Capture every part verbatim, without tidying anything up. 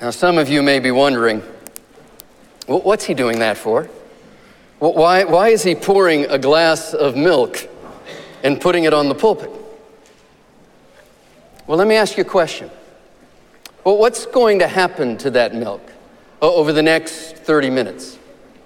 Now, some of you may be wondering, well, what's he doing that for? Well, why, why is he pouring a glass of milk and putting it on the pulpit? Well, let me ask you a question. Well, what's going to happen to that milk over the next thirty minutes?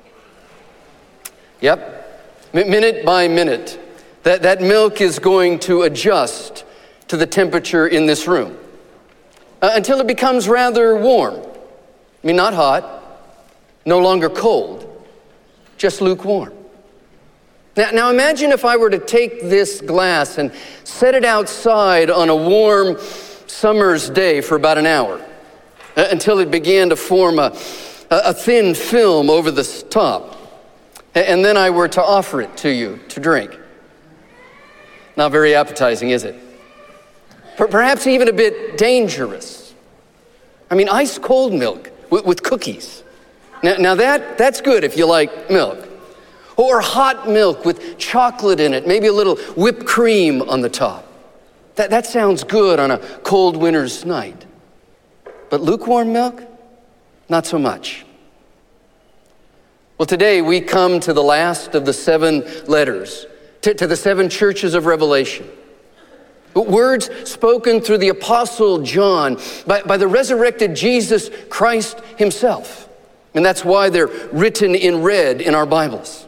Yep, minute by minute, that, that milk is going to adjust to the temperature in this room uh, until it becomes rather warm. I mean, not hot, no longer cold, just lukewarm. Now, now imagine if I were to take this glass and set it outside on a warm summer's day for about an hour uh, until it began to form a, a thin film over the top. And then I were to offer it to you to drink. Not very appetizing, is it? Perhaps even a bit dangerous. I mean, ice cold milk with, with cookies. Now, now that, that's good if you like milk. Or hot milk with chocolate in it, maybe a little whipped cream on the top. That, that sounds good on a cold winter's night. But lukewarm milk? Not so much. Well, today we come to the last of the seven letters, to, to the seven churches of Revelation. Words spoken through the Apostle John by, by the resurrected Jesus Christ himself. And that's why they're written in red in our Bibles.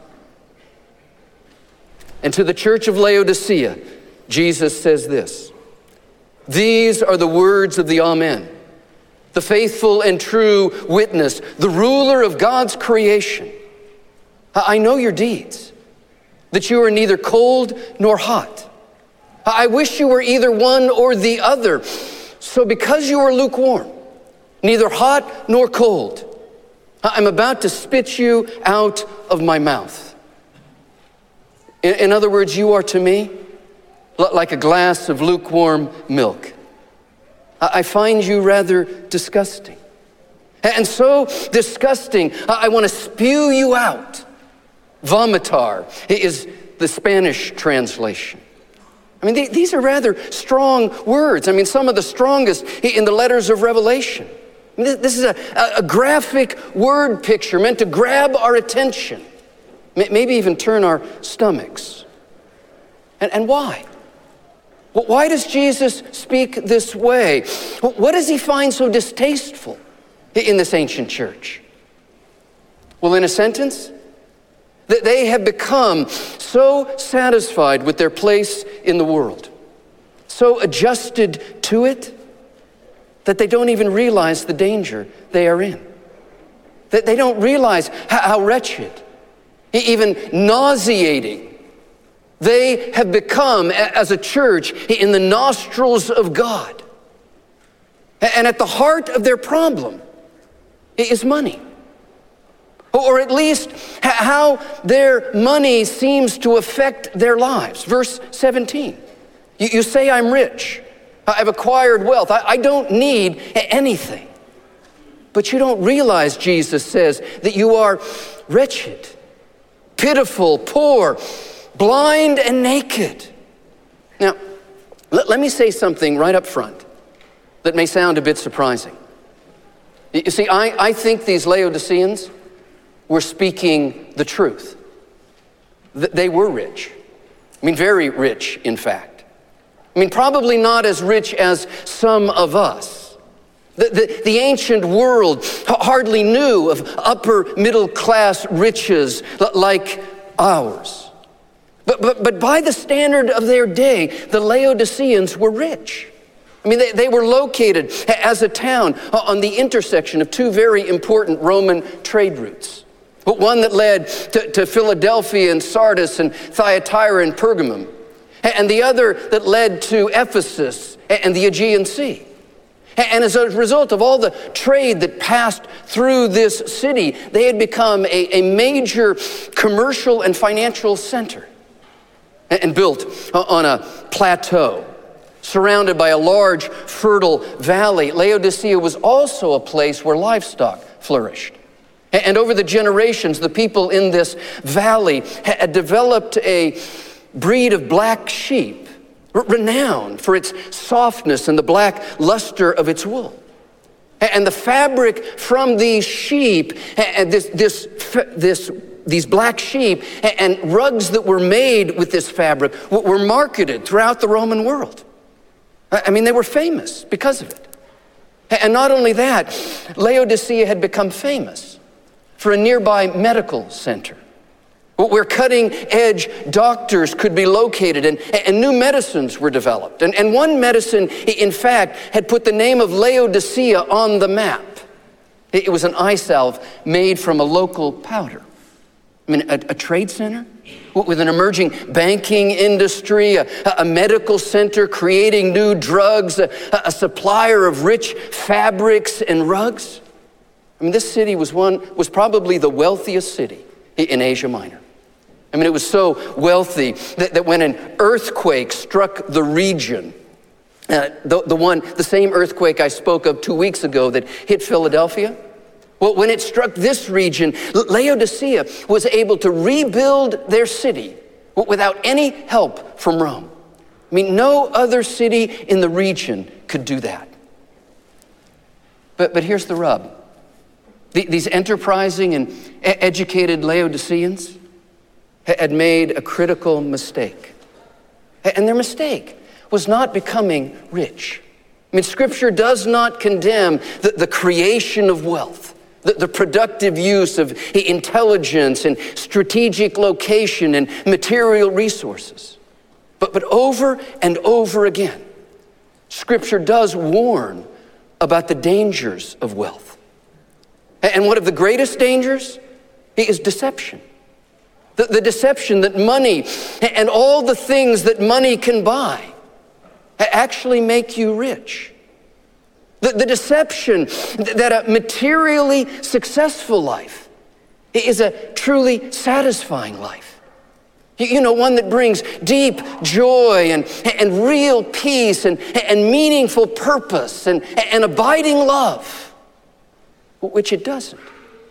And to the church of Laodicea, Jesus says this: "These are the words of the Amen, the faithful and true witness, the ruler of God's creation. I know your deeds, that you are neither cold nor hot. I wish you were either one or the other. So because you are lukewarm, neither hot nor cold, I'm about to spit you out of my mouth." In, in other words, you are to me like a glass of lukewarm milk. I find you rather disgusting. And so disgusting, I want to spew you out. Vomitar is the Spanish translation. I mean, these are rather strong words. I mean, some of the strongest in the letters of Revelation. I mean, this is a, a graphic word picture meant to grab our attention, maybe even turn our stomachs. And, and why? Well, why does Jesus speak this way? What does he find so distasteful in this ancient church? Well, in a sentence, that they have become so satisfied with their place in the world, so adjusted to it, that they don't even realize the danger they are in. That they don't realize how, how wretched, even nauseating, they have become as a church in the nostrils of God. And at the heart of their problem is money. Or at least how their money seems to affect their lives. Verse seventeen, you, you say, "I'm rich, I've acquired wealth, I, I don't need anything." But you don't realize, Jesus says, that you are wretched, pitiful, poor, blind, and naked. Now, let, let me say something right up front that may sound a bit surprising. You see, I, I think these Laodiceans were speaking the truth. They were rich. I mean, very rich, in fact. I mean, probably not as rich as some of us. The, the, the ancient world hardly knew of upper middle class riches like ours. But, but, but by the standard of their day, the Laodiceans were rich. I mean, they, they were located as a town on the intersection of two very important Roman trade routes. But one that led to, to Philadelphia and Sardis and Thyatira and Pergamum, and the other that led to Ephesus and the Aegean Sea. And as a result of all the trade that passed through this city, they had become a, a major commercial and financial center, and built on a plateau surrounded by a large, fertile valley. Laodicea was also a place where livestock flourished. And over the generations, the people in this valley had developed a breed of black sheep, renowned for its softness and the black luster of its wool. And the fabric from these sheep, and this, this, this, these black sheep, and rugs that were made with this fabric were marketed throughout the Roman world. I mean, they were famous because of it. And not only that, Laodicea had become famous for a nearby medical center where cutting-edge doctors could be located and, and new medicines were developed. And, and one medicine, in fact, had put the name of Laodicea on the map. It was an eye salve made from a local powder. I mean, a, a trade center with an emerging banking industry, a, a medical center creating new drugs, a, a supplier of rich fabrics and rugs. I mean, this city was one was probably the wealthiest city in Asia Minor. I mean, it was so wealthy that, that when an earthquake struck the region, uh, the, the one, the same earthquake I spoke of two weeks ago that hit Philadelphia, well, when it struck this region, Laodicea was able to rebuild their city without any help from Rome. I mean, no other city in the region could do that. But, but here's the rub. The, these enterprising and educated Laodiceans had made a critical mistake. And their mistake was not becoming rich. I mean, Scripture does not condemn the, the creation of wealth, the, the productive use of intelligence and strategic location and material resources. But, but over and over again, Scripture does warn about the dangers of wealth. And one of the greatest dangers is deception. The, the deception that money and all the things that money can buy actually make you rich. The, the deception that a materially successful life is a truly satisfying life. You know, one that brings deep joy and, and real peace and, and meaningful purpose and, and abiding love, which it doesn't.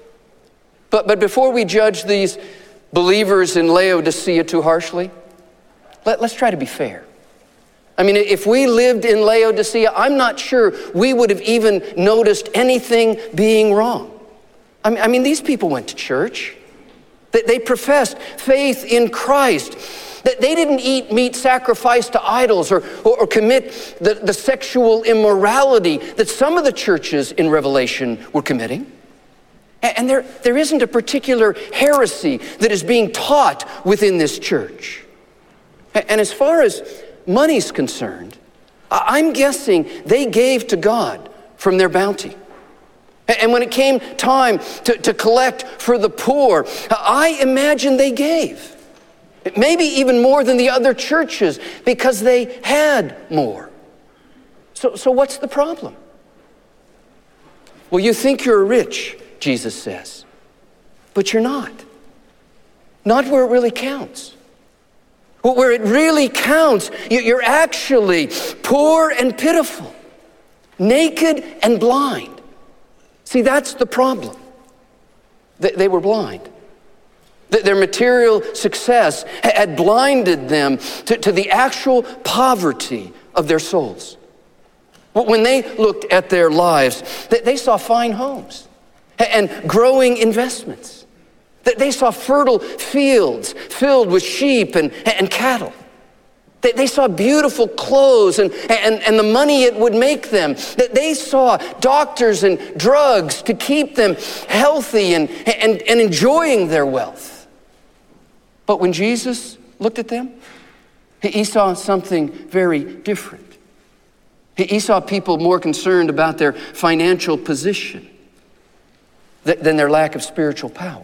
But, but before we judge these believers in Laodicea too harshly, let, let's try to be fair. I mean, if we lived in Laodicea, I'm not sure we would have even noticed anything being wrong. I mean, I mean these people went to church. They, they professed faith in Christ. That they didn't eat meat sacrificed to idols or, or, or commit the, the sexual immorality that some of the churches in Revelation were committing. And there, there isn't a particular heresy that is being taught within this church. And as far as money's concerned, I'm guessing they gave to God from their bounty. And when it came time to, to collect for the poor, I imagine they gave. Maybe even more than the other churches because they had more. So, so what's the problem? Well, you think you're rich, Jesus says, but you're not. Not where it really counts. Where it really counts, you're actually poor and pitiful, naked and blind. See, that's the problem. They were blind. Their material success had blinded them to, to the actual poverty of their souls. When they looked at their lives, they saw fine homes and growing investments. They saw fertile fields filled with sheep and, and cattle. They, they saw beautiful clothes and, and, and the money it would make them. They saw doctors and drugs to keep them healthy and, and, and enjoying their wealth. But when Jesus looked at them, he saw something very different. He saw people more concerned about their financial position than their lack of spiritual power.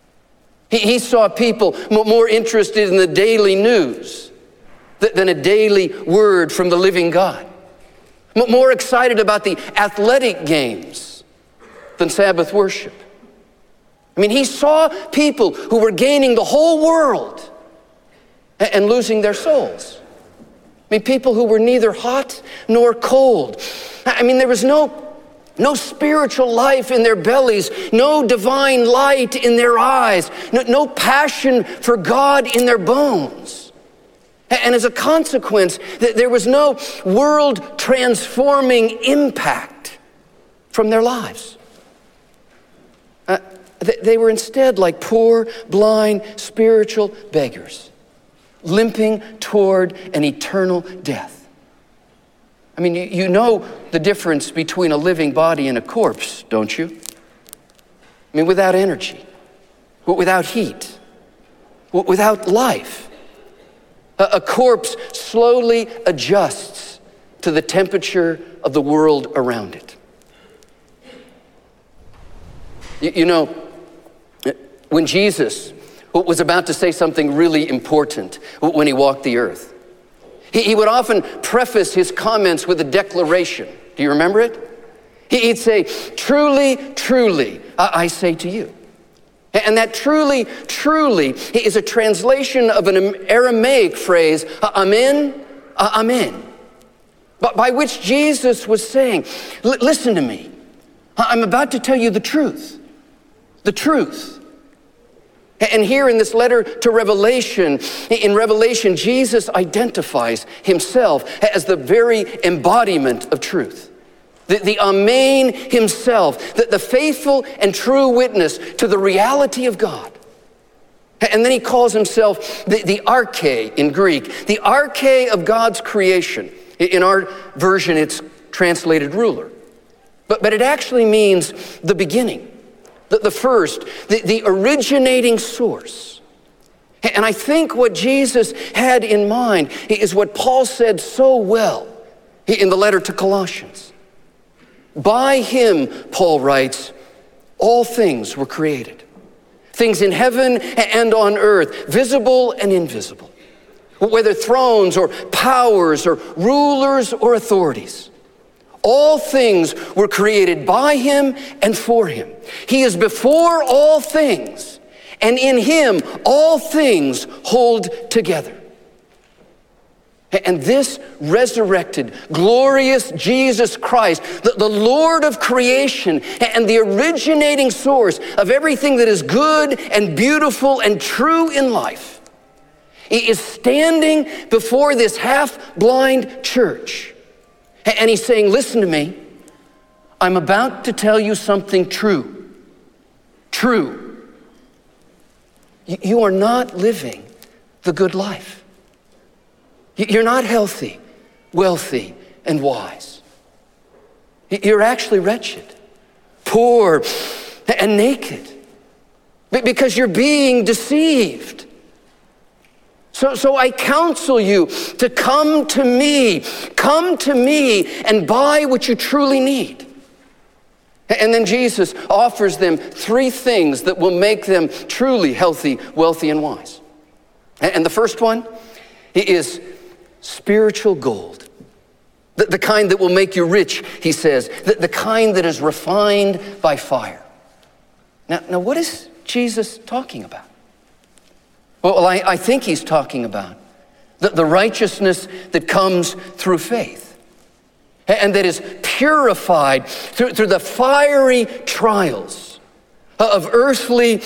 He saw people more interested in the daily news than a daily word from the living God. More excited about the athletic games than Sabbath worship. I mean, he saw people who were gaining the whole world and losing their souls. I mean, people who were neither hot nor cold. I mean, there was no No spiritual life in their bellies, no divine light in their eyes, no, no passion for God in their bones. And as a consequence, there was no world-transforming impact from their lives. Uh, they, they were instead like poor, blind, spiritual beggars, limping toward an eternal death. I mean, you, you know the difference between a living body and a corpse, don't you? I mean, without energy, without heat, without life. A, a corpse slowly adjusts to the temperature of the world around it. You, you know, when Jesus was about to say something really important when he walked the earth, he, he would often preface his comments with a declaration. Do you remember it? He, he'd say, "Truly, truly, I, I say to you." And that truly, truly is a translation of an Aramaic phrase, amen, amen, but by which Jesus was saying, listen to me, I'm about to tell you the truth, the truth. And here in this letter to Revelation, in Revelation, Jesus identifies himself as the very embodiment of truth. The, the Amen himself, the, the faithful and true witness to the reality of God. And then he calls himself the, the arche in Greek, the arche of God's creation. In our version, it's translated ruler. But, but it actually means the beginning, the, the first, the, the originating source. And I think what Jesus had in mind is what Paul said so well in the letter to Colossians. By him, Paul writes, all things were created. Things in heaven and on earth, visible and invisible. Whether thrones or powers or rulers or authorities. All things were created by him and for him. He is before all things, and in him all things hold together. And this resurrected, glorious Jesus Christ, the, the Lord of creation and the originating source of everything that is good and beautiful and true in life, is standing before this half-blind church. And he's saying, listen to me, I'm about to tell you something true. True. You are not living the good life. You're not healthy, wealthy, and wise. You're actually wretched, poor, and naked because you're being deceived. So, so I counsel you to come to me, come to me and buy what you truly need. And then Jesus offers them three things that will make them truly healthy, wealthy, and wise. And the first one is spiritual gold. The, the kind that will make you rich, he says. The, the kind that is refined by fire. Now, now what is Jesus talking about? Well, I, I think he's talking about the, the righteousness that comes through faith. And that is purified through, through the fiery trials of earthly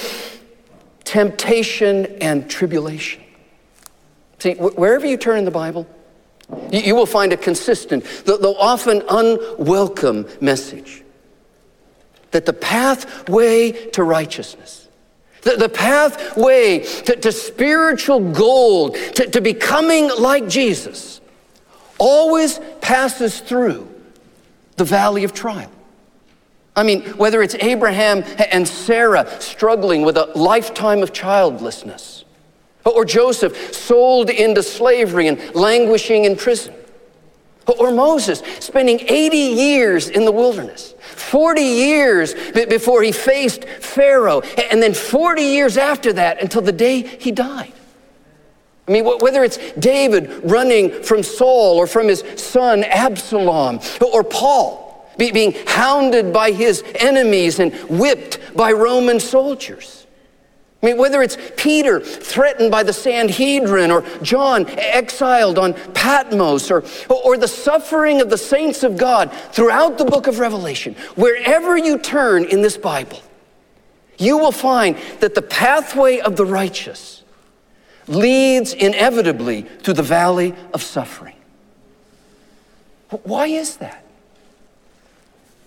temptation and tribulation. See, wherever you turn in the Bible, you will find a consistent, though often unwelcome message that the pathway to righteousness, the, the pathway to, to spiritual gold, to, to becoming like Jesus, always passes through the valley of trial. I mean, whether it's Abraham and Sarah struggling with a lifetime of childlessness, or Joseph sold into slavery and languishing in prison. Or Moses spending eighty years in the wilderness, forty years before he faced Pharaoh, and then forty years after that until the day he died. I mean, whether it's David running from Saul or from his son Absalom, or Paul being hounded by his enemies and whipped by Roman soldiers. I mean, whether it's Peter threatened by the Sanhedrin, or John exiled on Patmos, or, or the suffering of the saints of God throughout the book of Revelation, wherever you turn in this Bible, you will find that the pathway of the righteous leads inevitably to the valley of suffering. Why is that?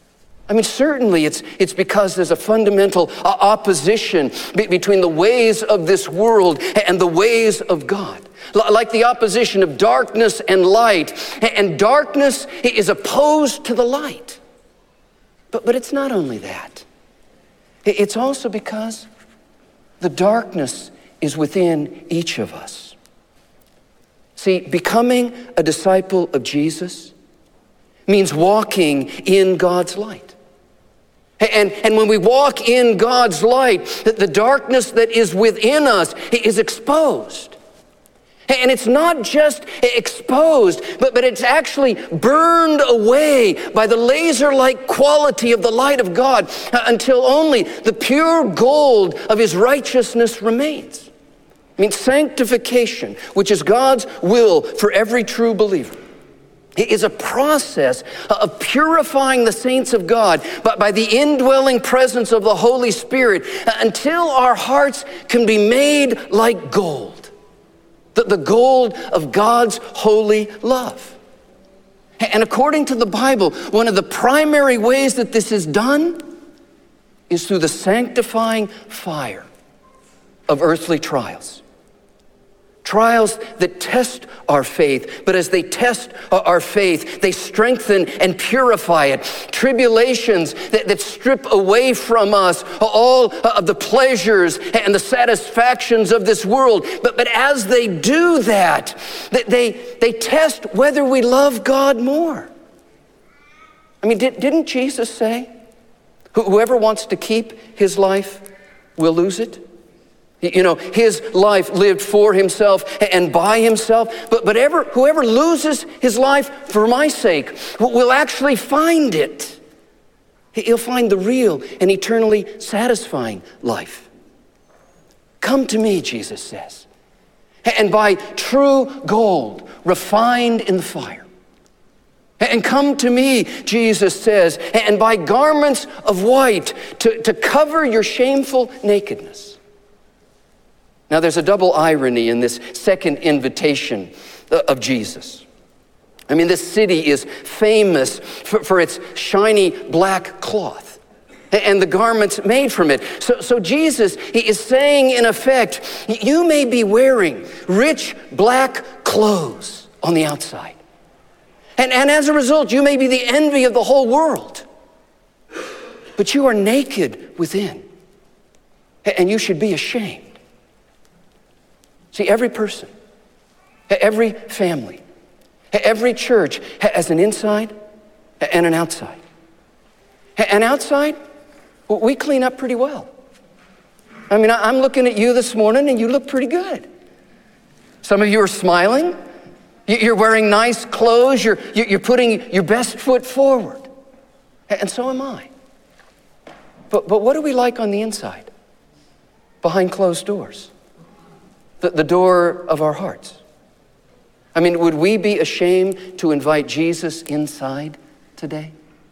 I mean, certainly it's, it's because there's a fundamental uh, opposition be- between the ways of this world and the ways of God. L- like the opposition of darkness and light. And darkness is opposed to the light. But, but it's not only that. It's also because the darkness is within each of us. See, becoming a disciple of Jesus means walking in God's light. And, and when we walk in God's light, the, the darkness that is within us is exposed. And it's not just exposed, but, but it's actually burned away by the laser-like quality of the light of God until only the pure gold of his righteousness remains. I mean, sanctification, which is God's will for every true believer, it is a process of purifying the saints of God by, by the indwelling presence of the Holy Spirit until our hearts can be made like gold, the, the gold of God's holy love. And according to the Bible, one of the primary ways that this is done is through the sanctifying fire of earthly trials. Trials that test our faith, but as they test our faith, they strengthen and purify it. Tribulations that, that strip away from us all of the pleasures and the satisfactions of this world. But, but as they do that, they, they test whether we love God more. I mean, did, didn't Jesus say, whoever wants to keep his life will lose it? You know, his life lived for himself and by himself, but, but ever, whoever loses his life for my sake will actually find it. He'll find the real and eternally satisfying life. Come to me, Jesus says, and buy true gold refined in the fire. And come to me, Jesus says, and buy garments of white to, to cover your shameful nakedness. Now, there's a double irony in this second invitation of Jesus. I mean, this city is famous for, for its shiny black cloth and the garments made from it. So, so Jesus he is saying, in effect, you may be wearing rich black clothes on the outside. And, and as a result, you may be the envy of the whole world. But you are naked within. And you should be ashamed. See, every person, every family, every church has an inside and an outside. And outside, we clean up pretty well. I mean, I'm looking at you this morning and you look pretty good. Some of you are smiling. You're wearing nice clothes. You're, you're putting your best foot forward. And so am I. But, but what are we like on the inside? Behind closed doors. The, the door of our hearts. I mean, would we be ashamed to invite Jesus inside today?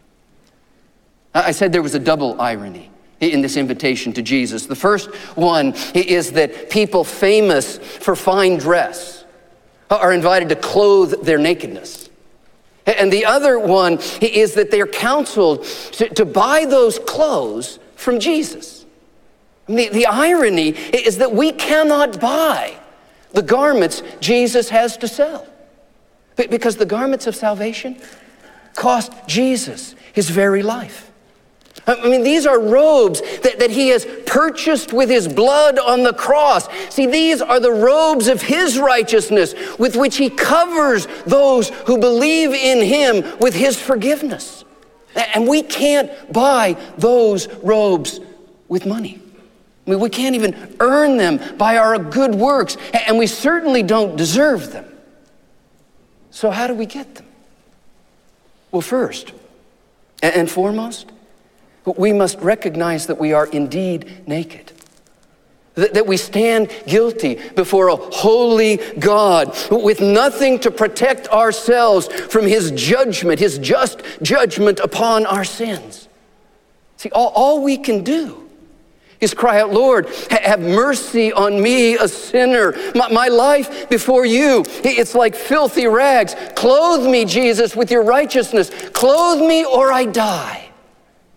I said there was a double irony in this invitation to Jesus. The first one is that people famous for fine dress are invited to clothe their nakedness. And the other one is that they're counseled to, to buy those clothes from Jesus. The, the irony is that we cannot buy the garments Jesus has to sell. Because the garments of salvation cost Jesus his very life. I mean, these are robes that, that he has purchased with his blood on the cross. See, these are the robes of his righteousness with which he covers those who believe in him with his forgiveness. And we can't buy those robes with money. I mean, we can't even earn them by our good works, and we certainly don't deserve them. So how do we get them? Well, first and foremost, we must recognize that we are indeed naked. That we stand guilty before a holy God with nothing to protect ourselves from his judgment, his just judgment upon our sins. See, all, all we can do is cry out, Lord, have mercy on me, a sinner. My, my life before you, it's like filthy rags. Clothe me, Jesus, with your righteousness. Clothe me or I die.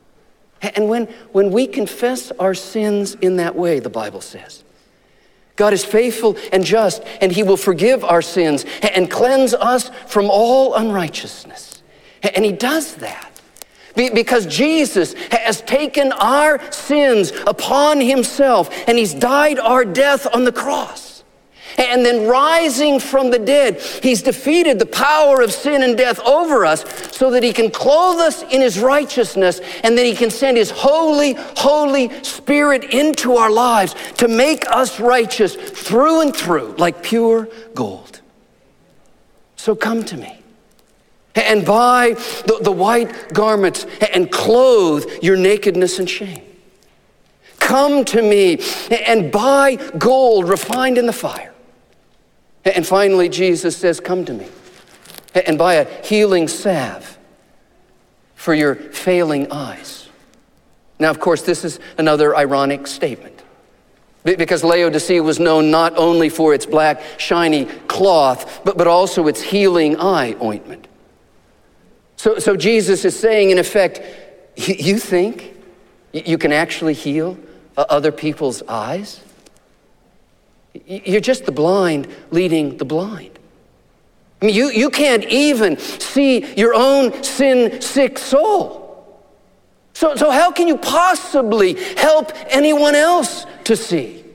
And when, when we confess our sins in that way, the Bible says, God is faithful and just, and he will forgive our sins and cleanse us from all unrighteousness. And he does that because Jesus has taken our sins upon himself, and he's died our death on the cross. And then rising from the dead, he's defeated the power of sin and death over us so that he can clothe us in his righteousness, and then he can send his holy, holy Spirit into our lives to make us righteous through and through like pure gold. So come to me and buy the, the white garments and clothe your nakedness and shame. Come to me and buy gold refined in the fire. And finally, Jesus says, come to me and buy a healing salve for your failing eyes. Now, of course, this is another ironic statement, because Laodicea was known not only for its black, shiny cloth, but, but also its healing eye ointment. So, so Jesus is saying, in effect, you think you can actually heal other people's eyes? You're just the blind leading the blind. I mean, you, you can't even see your own sin-sick soul. So, so how can you possibly help anyone else to see?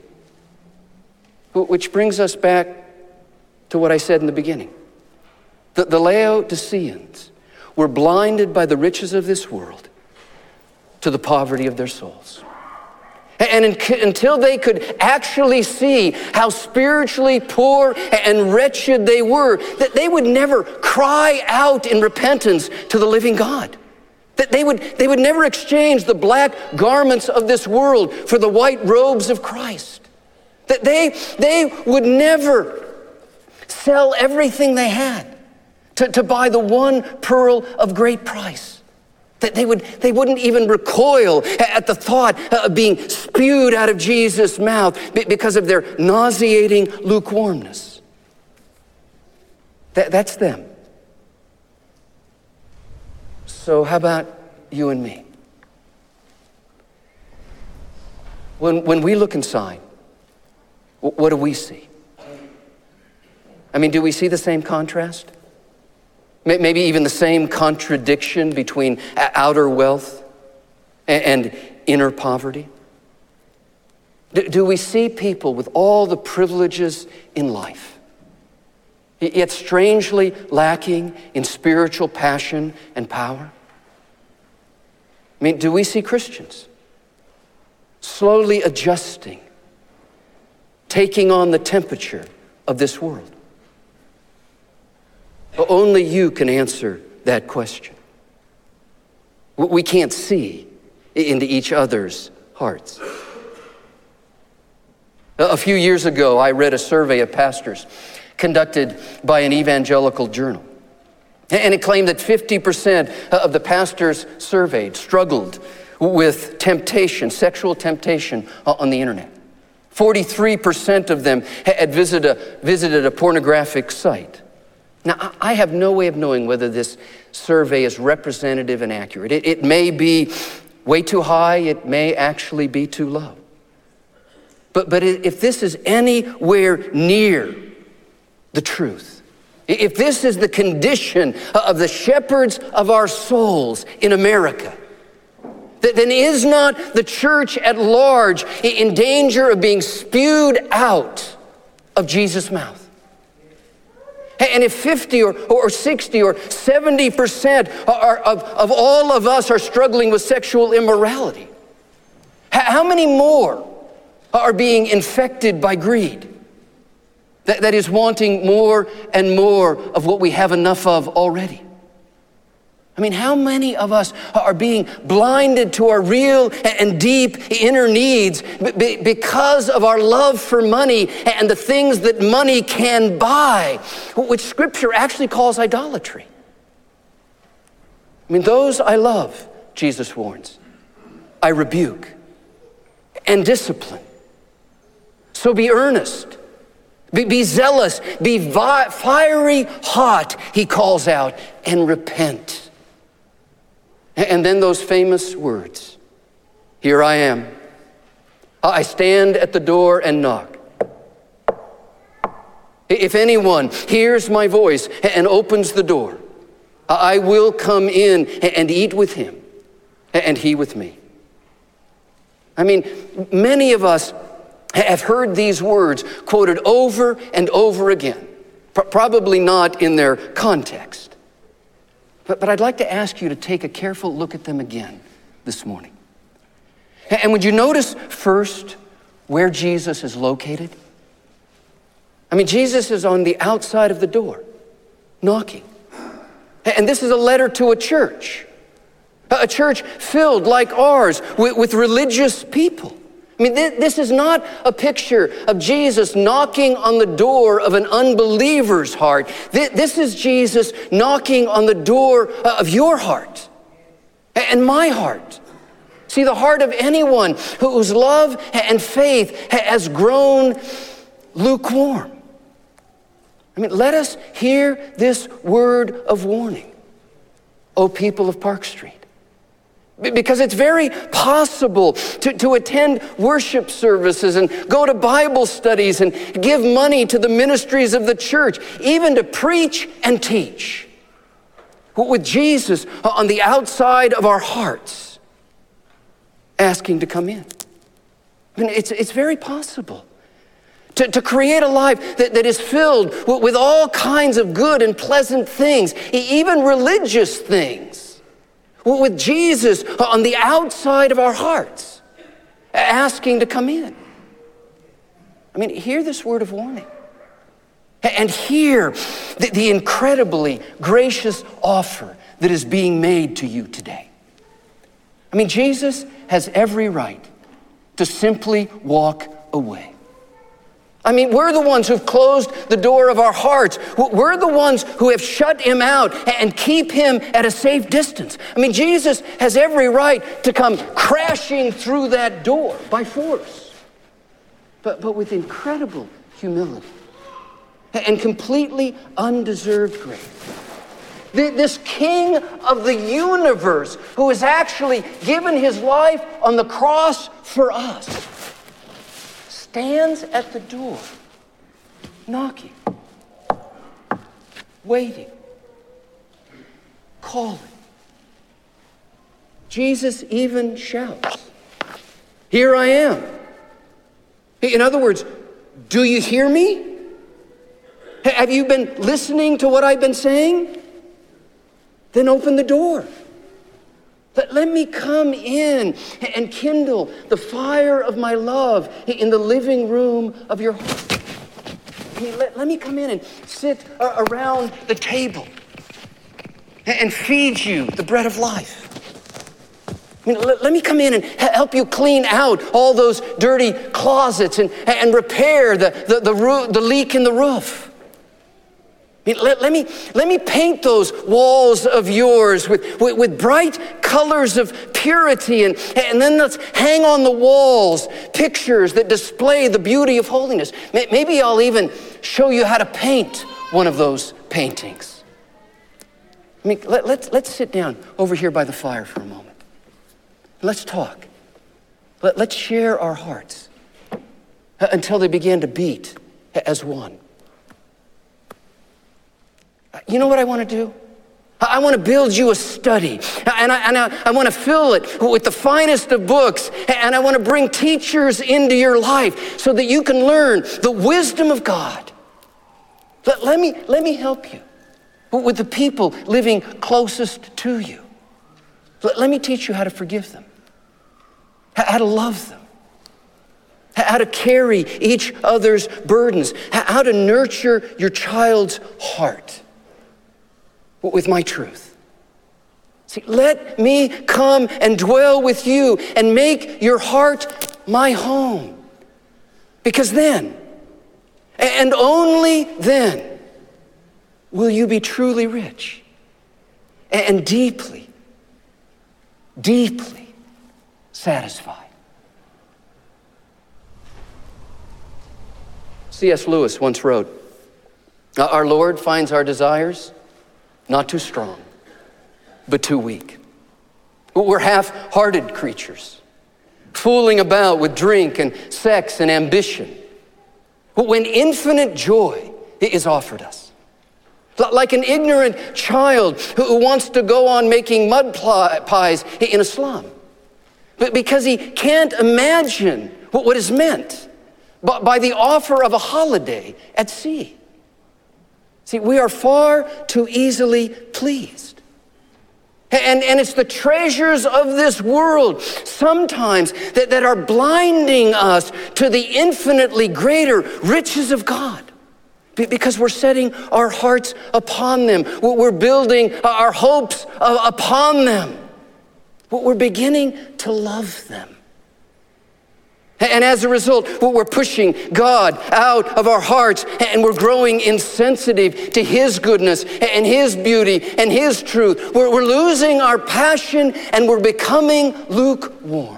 Which brings us back to what I said in the beginning. The, the Laodiceans were blinded by the riches of this world to the poverty of their souls. And until they could actually see how spiritually poor and wretched they were, that they would never cry out in repentance to the living God. That they would, they would never exchange the black garments of this world for the white robes of Christ. That they, they would never sell everything they had to, to buy the one pearl of great price. That they, would, they wouldn't even recoil at the thought of being spewed out of Jesus' mouth because of their nauseating lukewarmness. That, that's them. So how about you and me? When, when we look inside, what do we see? I mean, do we see the same contrast? Maybe even the same contradiction between outer wealth and inner poverty? Do we see people with all the privileges in life, yet strangely lacking in spiritual passion and power? I mean, do we see Christians slowly adjusting, taking on the temperature of this world? Only you can answer that question. We can't see into each other's hearts. A few years ago, I read a survey of pastors conducted by an evangelical journal. And it claimed that fifty percent of the pastors surveyed struggled with temptation, sexual temptation on the internet. forty-three percent of them had visited a, visited a pornographic site. Now, I have no way of knowing whether this survey is representative and accurate. It, it may be way too high, it may actually be too low. But, but if this is anywhere near the truth, if this is the condition of the shepherds of our souls in America, then is not the church at large in danger of being spewed out of Jesus' mouth? And if fifty or, or sixty or seventy percent are, of, of all of us are struggling with sexual immorality, how many more are being infected by greed? That, that is wanting more and more of what we have enough of already. I mean, how many of us are being blinded to our real and deep inner needs because of our love for money and the things that money can buy, which Scripture actually calls idolatry? I mean, those I love, Jesus warns, I rebuke and discipline. So be earnest, be, be zealous, be vi- fiery hot, he calls out, and repent. And then those famous words, Here I am. I stand at the door and knock. If anyone hears my voice and opens the door, I will come in and eat with him, and he with me. I mean, many of us have heard these words quoted over and over again, probably not in their context. But, but I'd like to ask you to take a careful look at them again this morning. And would you notice first where Jesus is located? I mean, Jesus is on the outside of the door, knocking. And this is a letter to a church, a church filled like ours with, with religious people. I mean, th- this is not a picture of Jesus knocking on the door of an unbeliever's heart. Th- this is Jesus knocking on the door of your heart and my heart. See, the heart of anyone whose love and faith has grown lukewarm. I mean, let us hear this word of warning, O people of Park Street. Because it's very possible to, to attend worship services and go to Bible studies and give money to the ministries of the church, even to preach and teach, with Jesus on the outside of our hearts, asking to come in. I mean, it's, it's very possible. To, to create a life that, that is filled with, with all kinds of good and pleasant things, even religious things, with Jesus on the outside of our hearts, asking to come in. I mean, hear this word of warning. And hear the, the incredibly gracious offer that is being made to you today. I mean, Jesus has every right to simply walk away. I mean, we're the ones who've closed the door of our hearts. We're the ones who have shut him out and keep him at a safe distance. I mean, Jesus has every right to come crashing through that door by force, but, but with incredible humility and completely undeserved grace. This King of the universe who has actually given his life on the cross for us stands at the door, knocking, waiting, calling. Jesus even shouts, "Here I am." In other words, do you hear me? Have you been listening to what I've been saying? Then open the door. Let, let me come in and kindle the fire of my love in the living room of your heart. I mean, let, let me come in and sit uh, around the table and, and feed you the bread of life. I mean, let, let me come in and help you clean out all those dirty closets and, and repair the, the, the, roo- the leak in the roof. I mean, let, let, me, let me paint those walls of yours with, with, with bright colors of purity, and, and then let's hang on the walls pictures that display the beauty of holiness. Maybe I'll even show you how to paint one of those paintings. I mean, let, let's, let's sit down over here by the fire for a moment. Let's talk. Let, let's share our hearts until they begin to beat as one. You know what I want to do? I want to build you a study, and I, and I, I want to fill it with the finest of books, and I want to bring teachers into your life so that you can learn the wisdom of God. Let, let me, let me help you with the people living closest to you. Let, let me teach you how to forgive them, how to love them, how to carry each other's burdens, how to nurture your child's heart with my truth. See, let me come and dwell with you and make your heart my home. Because then, and only then, will you be truly rich and deeply, deeply satisfied. C S Lewis once wrote, "Our Lord finds our desires not too strong, but too weak. We're half-hearted creatures. fooling about with drink and sex and ambition. But when infinite joy is offered us, like an ignorant child who wants to go on making mud pies in a slum, but because he can't imagine what is meant by the offer of a holiday at sea. See, we are far too easily pleased. And, and it's the treasures of this world sometimes that, that are blinding us to the infinitely greater riches of God. Because we're setting our hearts upon them. We're building our hopes upon them. We're beginning to love them. And as a result, we're pushing God out of our hearts, and we're growing insensitive to His goodness and His beauty and His truth. We're, we're losing our passion, and we're becoming lukewarm.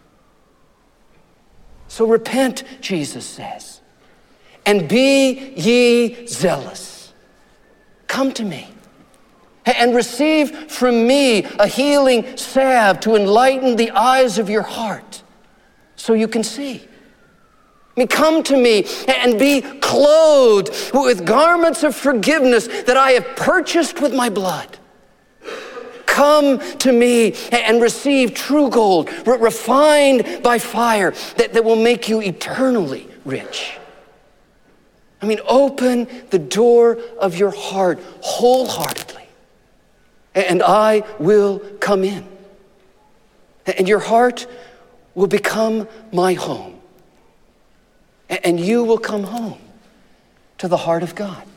So repent, Jesus says, and be ye zealous. Come to me and receive from me a healing salve to enlighten the eyes of your heart, so you can see. I mean, come to me and be clothed with garments of forgiveness that I have purchased with my blood. Come to me and receive true gold, refined by fire, that, that will make you eternally rich. I mean, open the door of your heart wholeheartedly, and I will come in. And your heart will become my home. And you will come home to the heart of God.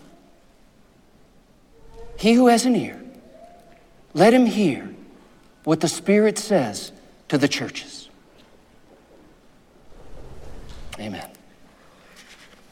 He who has an ear, let him hear what the Spirit says to the churches. Amen.